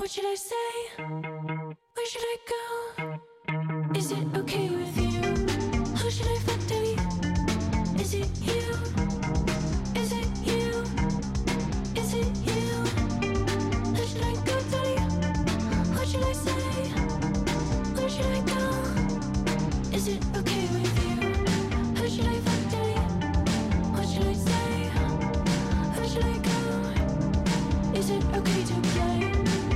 What should I say? Where should I go? Is it okay with you? Who should I fuck, Daddy? Is it you? Is it you? Is it you? Who should I go, Daddy? What should I say? Where should I go? Is it okay with you? Who should I fuck, Daddy? What should I say? Where should I go? Is it okay to play?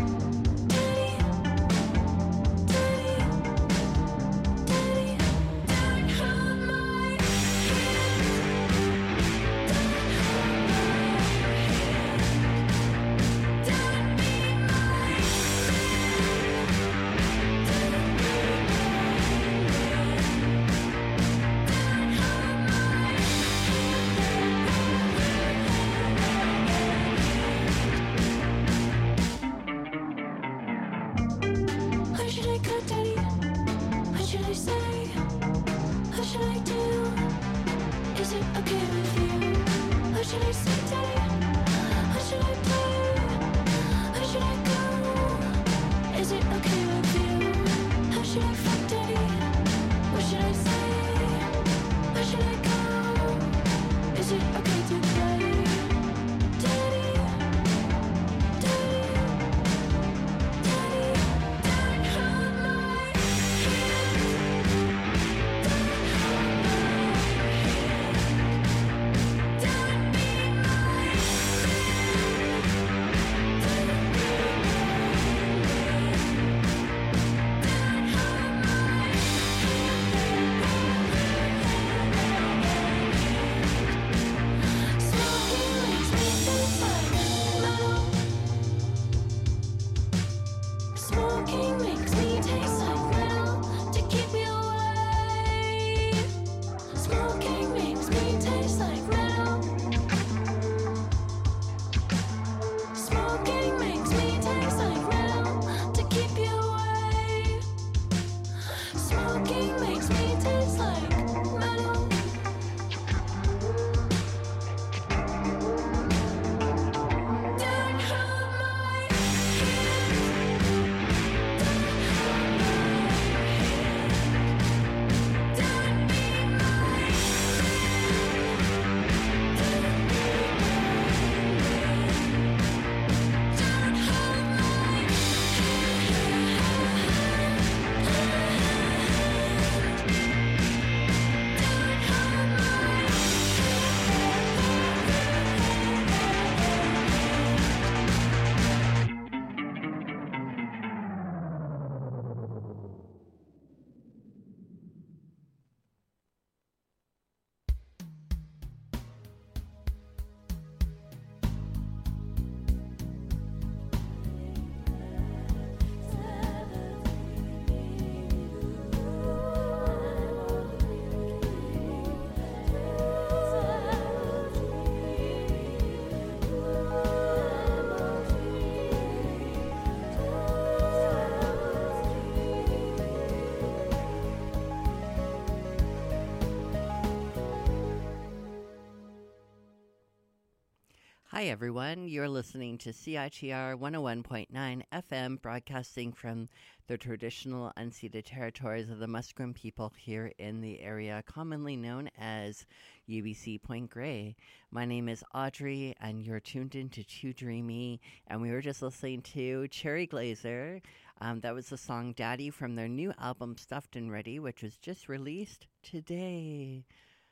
Hi, everyone. You're listening to CITR 101.9 FM, broadcasting from the traditional unceded territories of the Musqueam people here in the area, commonly known as UBC Point Grey. My name is Audrey, and you're tuned into Too Dreamy, and we were just listening to Cherry Glazer. That was the song Daddy from their new album Stuffed and Ready, which was just released today.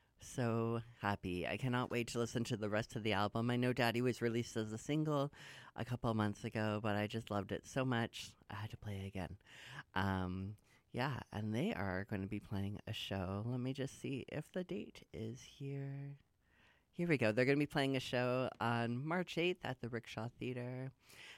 So happy. I cannot wait to listen to the rest of the album. I know Daddy was released as a single a couple of months ago, but I just loved it so much. I had to play it again. Yeah, and they are going to be playing a show. Let me just see if the date is here. Here we go. They're going to be playing a show on March 8th at the Rickshaw Theater.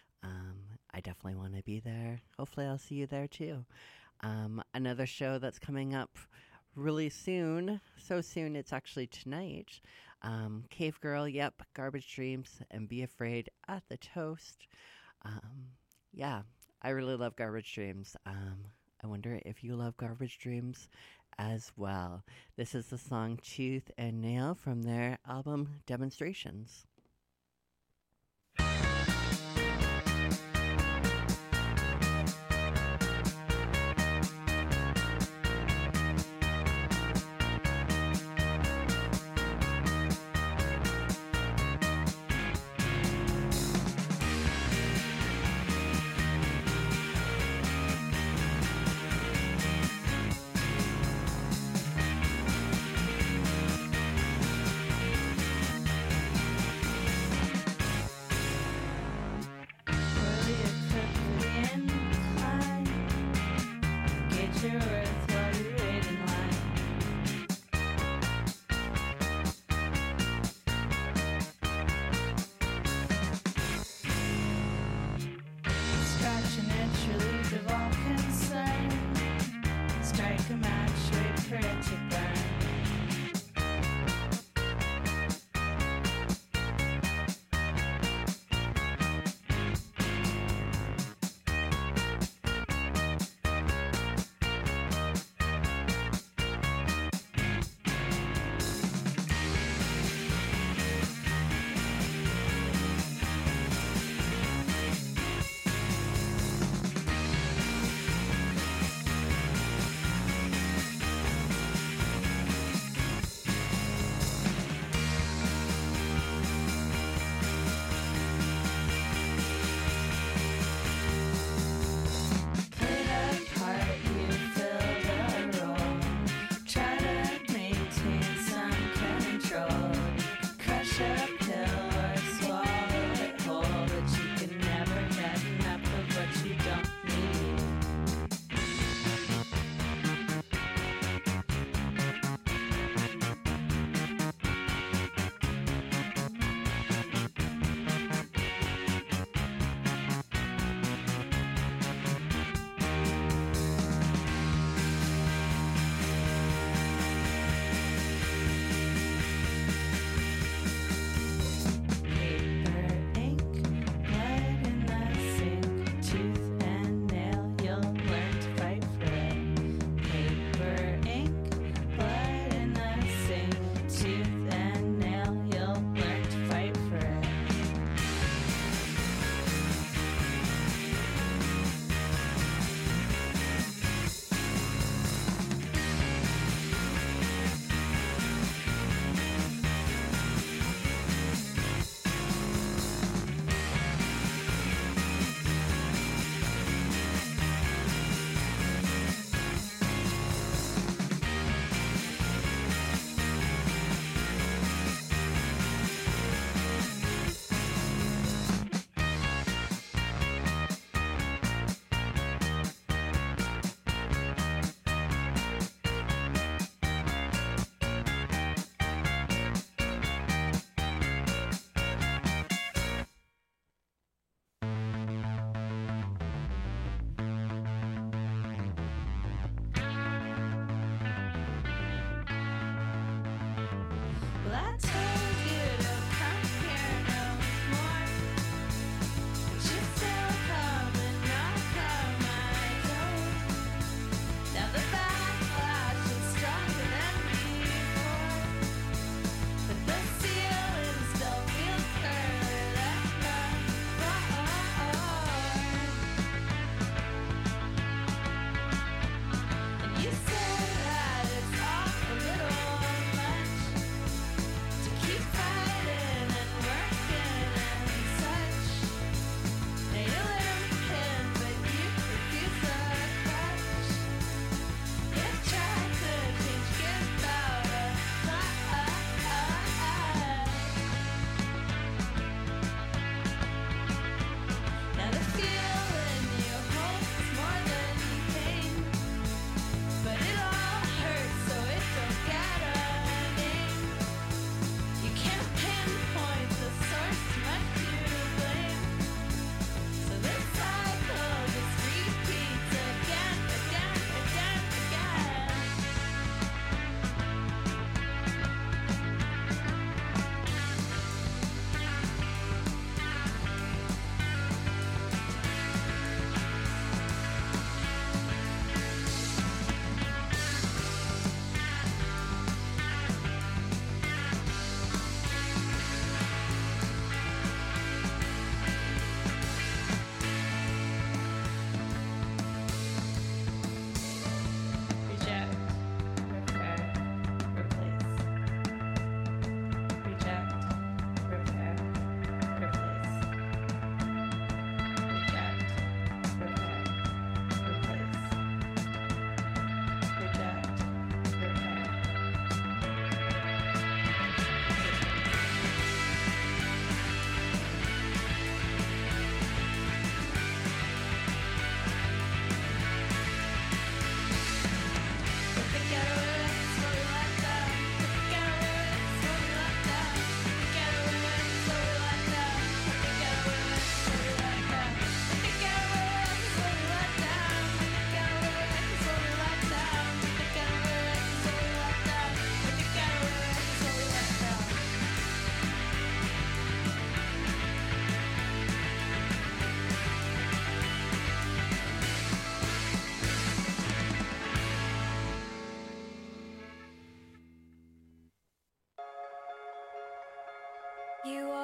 I definitely want to be there. Hopefully I'll see you there too. Another show that's coming up really soon, so soon it's actually tonight. Cave Girl, yep, Garbage Dreams, and Be Afraid at the Toast. Yeah, I really love Garbage Dreams. I wonder if you love Garbage Dreams as well. This is the song Tooth and Nail from their album Demonstrations.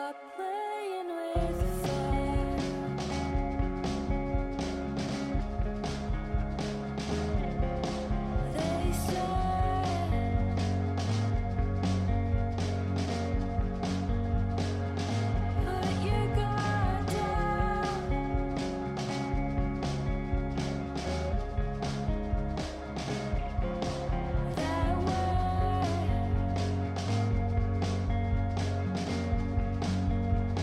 stop playing with fire. They say put your guard down. That way.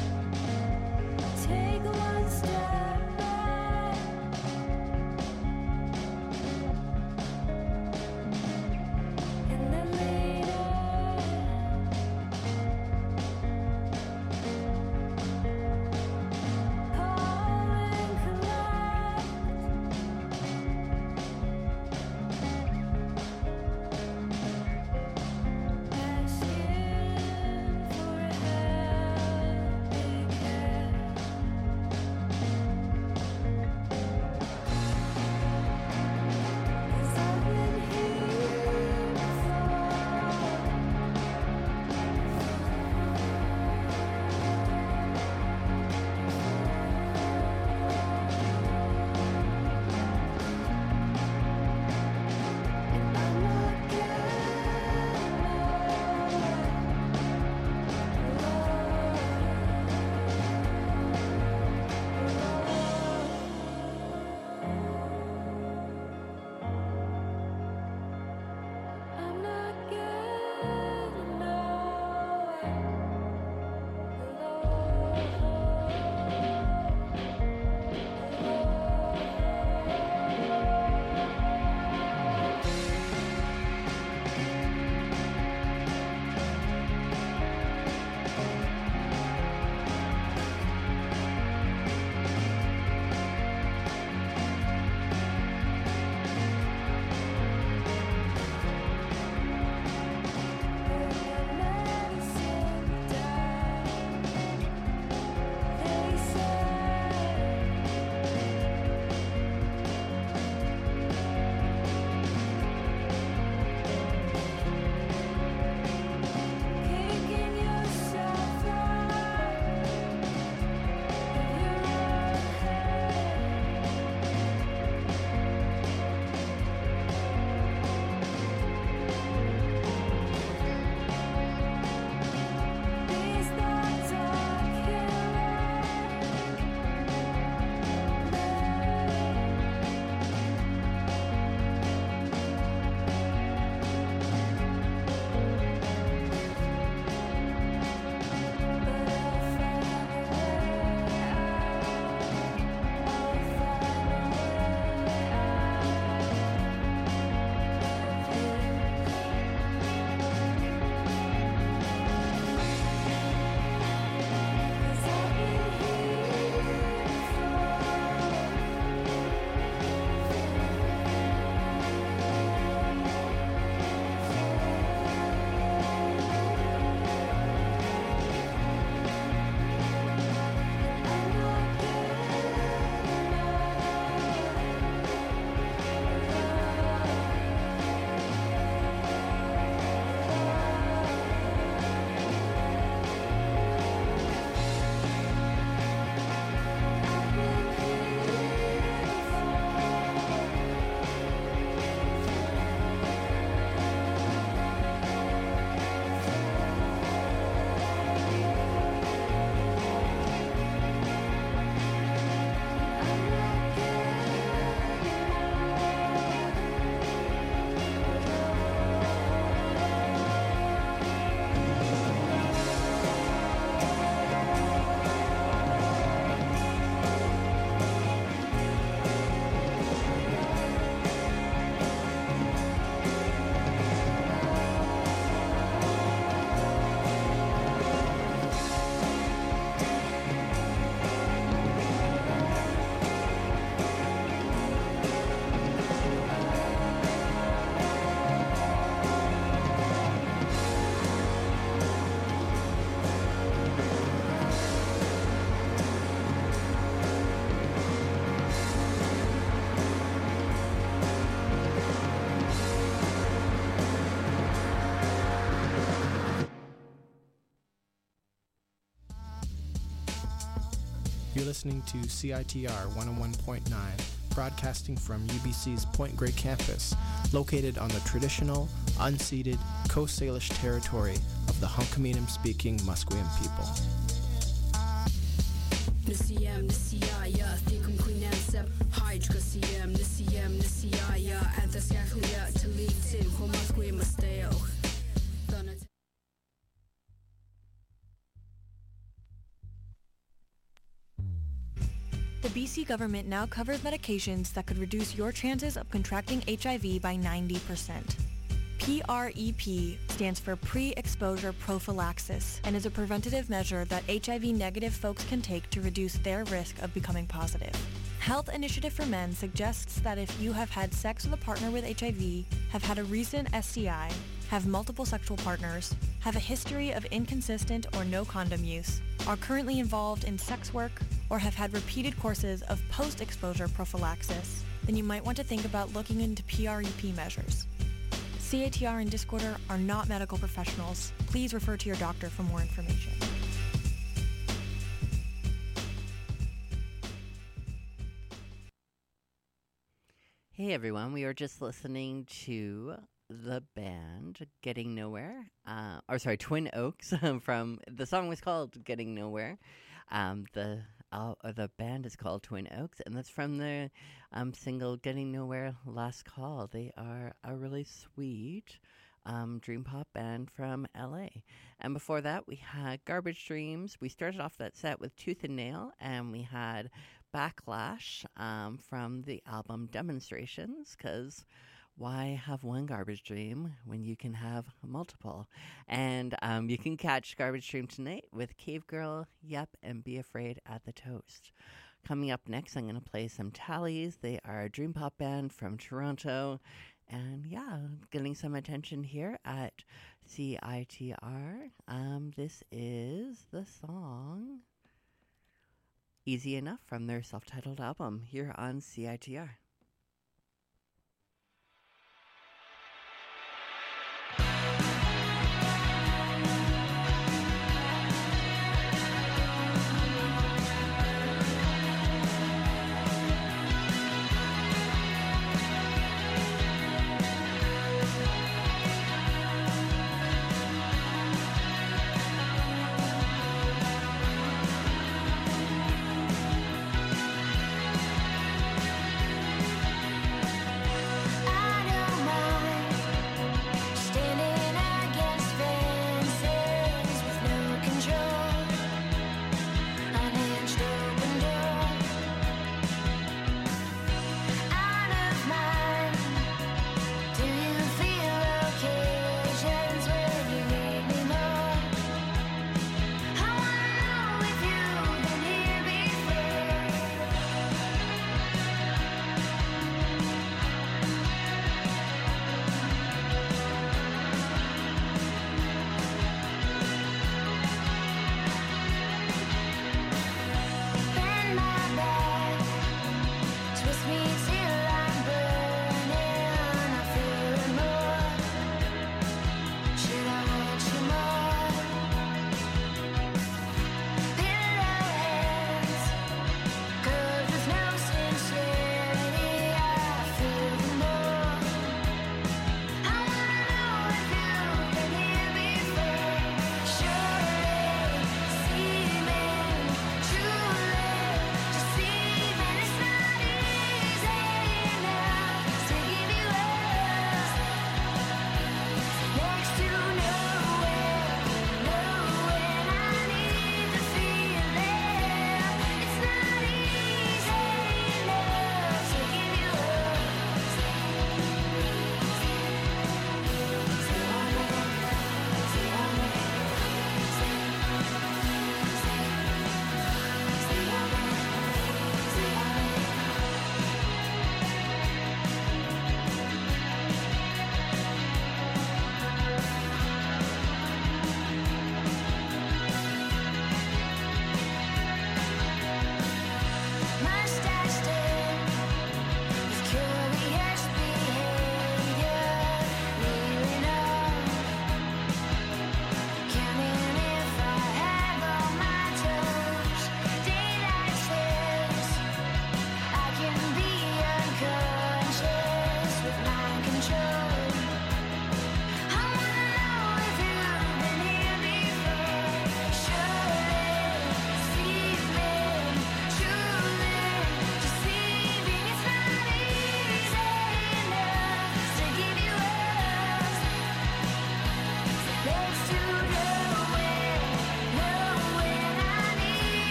listening to CITR 101.9, broadcasting from UBC's Point Grey campus, located on the traditional, unceded Coast Salish territory of the Hunkaminam-speaking Musqueam people. The BC government now covers medications that could reduce your chances of contracting HIV by 90%. PrEP stands for pre-exposure prophylaxis and is a preventative measure that HIV-negative folks can take to reduce their risk of becoming positive. Health Initiative for Men suggests that if you have had sex with a partner with HIV, have had a recent STI, have multiple sexual partners, have a history of inconsistent or no condom use, are currently involved in sex work, or have had repeated courses of post-exposure prophylaxis, then you might want to think about looking into PrEP measures. CITR and Discorder are not medical professionals. Please refer to your doctor for more information. Hey everyone, we were just listening to the band Getting Nowhere, Twin Oaks. From the song was called Getting Nowhere. The band is called Twin Oaks, and that's from the single Getting Nowhere, Last Call. They are a really sweet dream pop band from LA. And before that, we had Garbage Dreams. We started off that set with Tooth and Nail, and we had Backlash from the album Demonstrations, because why have one garbage dream when you can have multiple? And you can catch Garbage Dream tonight with Cave Girl, Yep, and Be Afraid at the Toast. Coming up next, I'm going to play some Tallies. They are a dream pop band from Toronto. And yeah, getting some attention here at CITR. This is the song Easy Enough from their self-titled album here on CITR.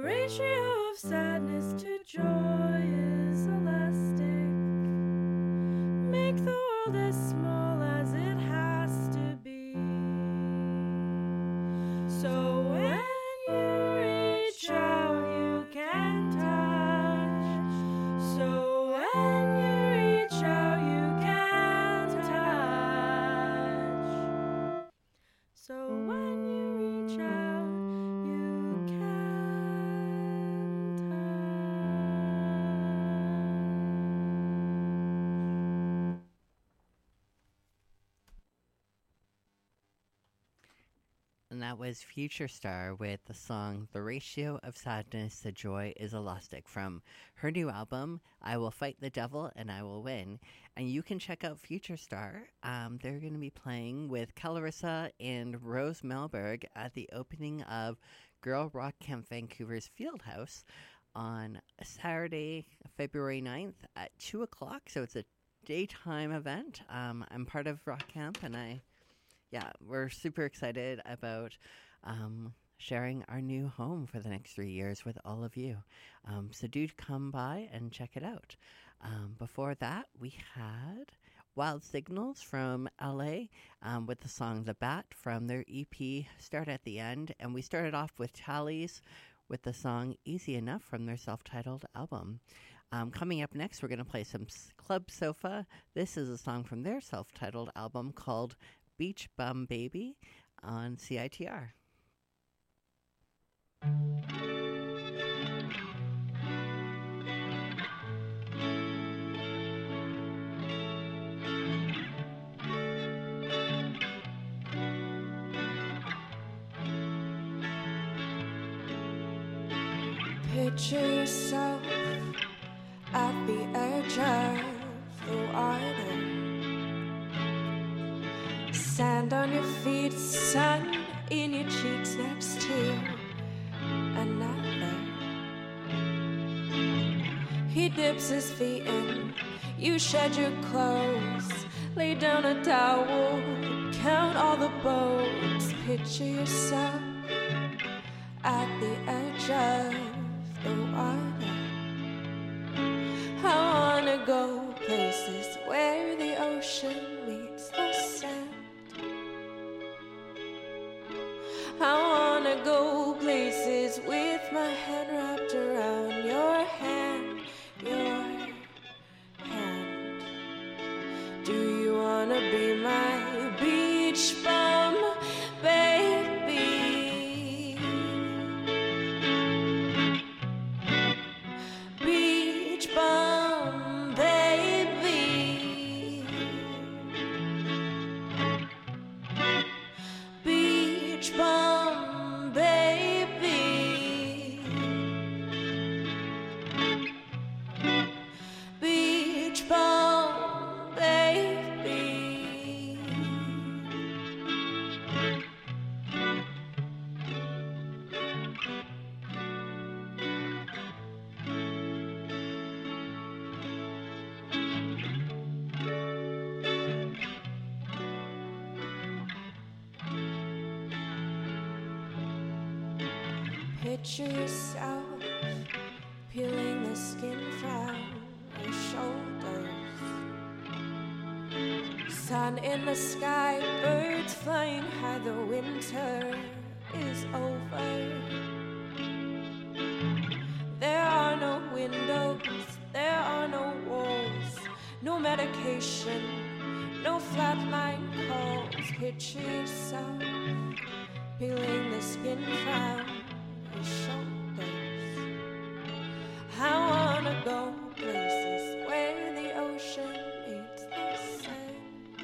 ratio of sadness to joy is elastic. Make the world as small as it has to be. So when you reach out, you can touch. So when you reach out, you can touch. So when you reach out, you can touch. And that was Future Star with the song The Ratio of Sadness to Joy is Elastic from her new album, I Will Fight the Devil and I Will Win. And you can check out Future Star. They're going to be playing with Calarissa and Rose Melberg at the opening of Girl Rock Camp Vancouver's Fieldhouse on Saturday, February 9th at 2 o'clock. So it's a daytime event. I'm part of Rock Camp, and we're super excited about sharing our new home for the next 3 years with all of you. So do come by and check it out. Before that, we had Wild Signals from LA with the song The Bat from their EP Start at the End. And we started off with Tallies with the song Easy Enough from their self-titled album. Coming up next, we're going to play some Club Sofa. This is a song from their self-titled album called Beach Bum Baby on CITR. Picture yourself at the edge of the water. Sand on your feet, sun in your cheeks next to another. He dips his feet in, you shed your clothes, lay down a towel, count all the boats. Picture yourself at the edge of the water. I wanna go places where the ocean meets the sand. I wanna go places with my hand wrapped around your hand, your hand. Do you wanna be my beach bum, baby? Beach bum, baby. Beach bum, baby. Beach bum, baby. Picture yourself peeling the skin from your shoulders. Sun in the sky, birds flying high, the winter is over. There are no windows, there are no walls, no medication, no flatline calls. Picture yourself peeling the skin from your shoulders. I wanna go places where the ocean meets the sand.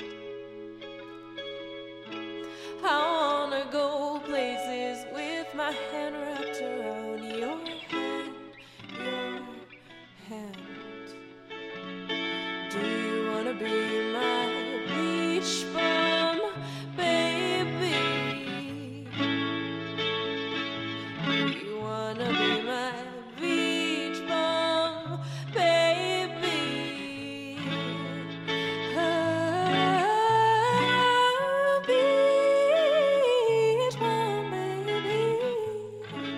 I wanna go places with my hand wrapped around your hand, your hand. Do you wanna be my beach bum, baby? Do you wanna be my beach bum, baby? Oh, beach bum, baby.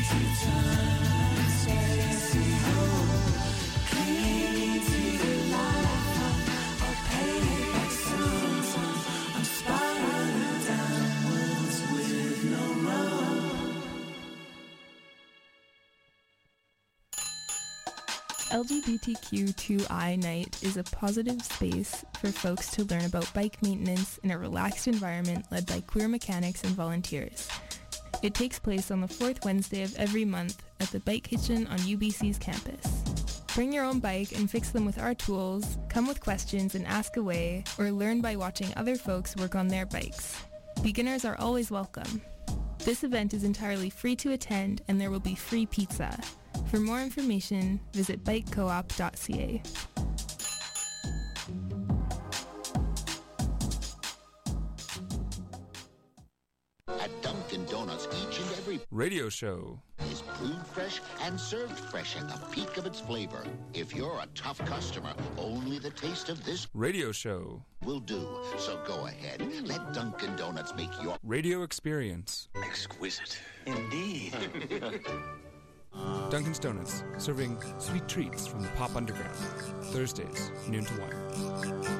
LGBTQ2I Night is a positive space for folks to learn about bike maintenance in a relaxed environment led by queer mechanics and volunteers. It takes place on the fourth Wednesday of every month at the Bike Kitchen on UBC's campus. Bring your own bike and fix them with our tools, come with questions and ask away, or learn by watching other folks work on their bikes. Beginners are always welcome. This event is entirely free to attend and there will be free pizza. For more information, visit bikecoop.ca. At Dunkin' Donuts, each and every radio show is brewed fresh and served fresh at the peak of its flavor. If you're a tough customer, only the taste of this radio show will do. So go ahead, let Dunkin' Donuts make your radio experience exquisite. Indeed. Dunkin's Donuts, serving sweet treats from the Pop Underground. Thursdays, noon to 1.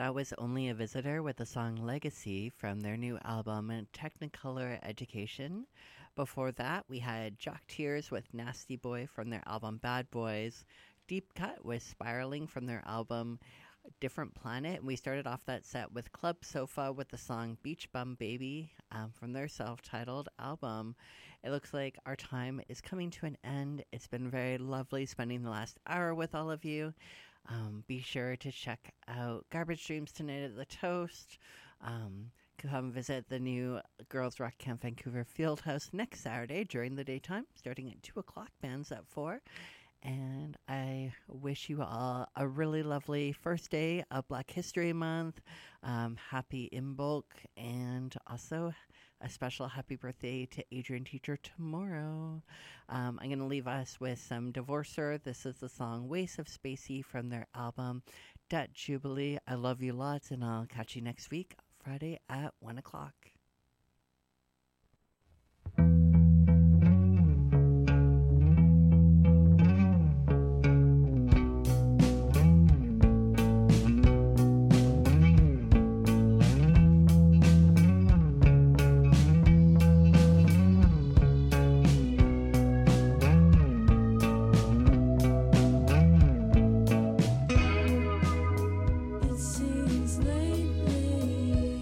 That was Only a Visitor with the song Legacy from their new album Technicolor Education. Before that, we had Jock Tears with Nasty Boy from their album Bad Boys. Deep Cut was Spiraling from their album Different Planet. And we started off that set with Club Sofa with the song Beach Bum Baby from their self-titled album. It looks like our time is coming to an end. It's been very lovely spending the last hour with all of you. Be sure to check out Garbage Dreams tonight at the Toast. Come visit the new Girls Rock Camp Vancouver Fieldhouse next Saturday during the daytime, starting at 2 o'clock, bands at 4. And I wish you all a really lovely first day of Black History Month. Happy Imbolc, and also a special happy birthday to Adrian Teacher tomorrow. I'm going to leave us with some Divorcer. This is the song Waste of Spacey from their album Debt Jubilee. I love you lots, and I'll catch you next week, Friday at 1 o'clock. It seems lately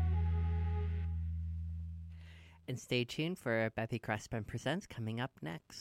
And stay tuned for Bethany Crespin Presents coming up next.